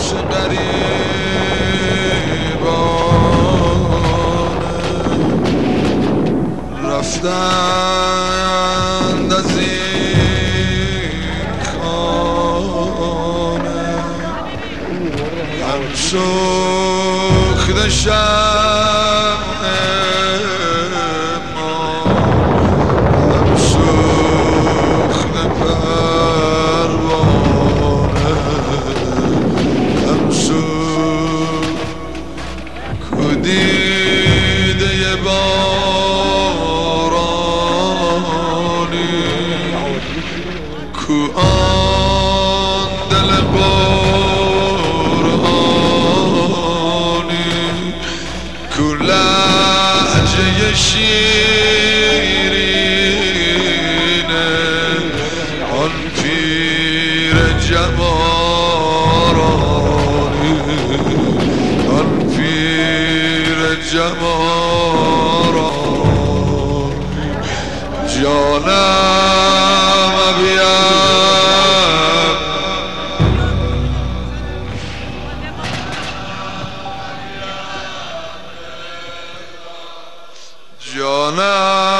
عشق غریبانه رفتند از این خانه هم سوخته شمع ما هم سوخته پروانه هم سوخت کدیده بارانی کو آن دل قرآنی کو لهجه شیرینه آن پیر جوارانی آن پیر جوارانی جانم بیم جانم